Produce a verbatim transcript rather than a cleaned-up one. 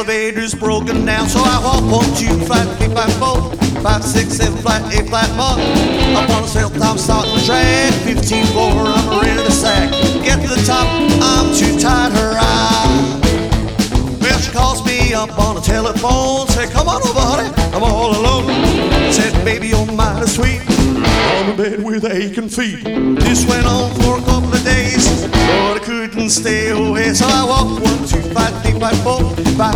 elevator's broken down. So I walk one, two, flat, three, five, four, five, six, seven, flat, eight, flat, more. Up on the hilltop, starting the track. Fifteen floor, I'm ready to sack. Get to the top, I'm too tired to ride. Well, she calls me up on the telephone, said, come on over, honey, I'm all alone. Said, baby, you're mighty sweet, I'm in bed with aching feet. This went on for a couple of days, but I couldn't stay away. So I walked one, two, five, three, five, four, five,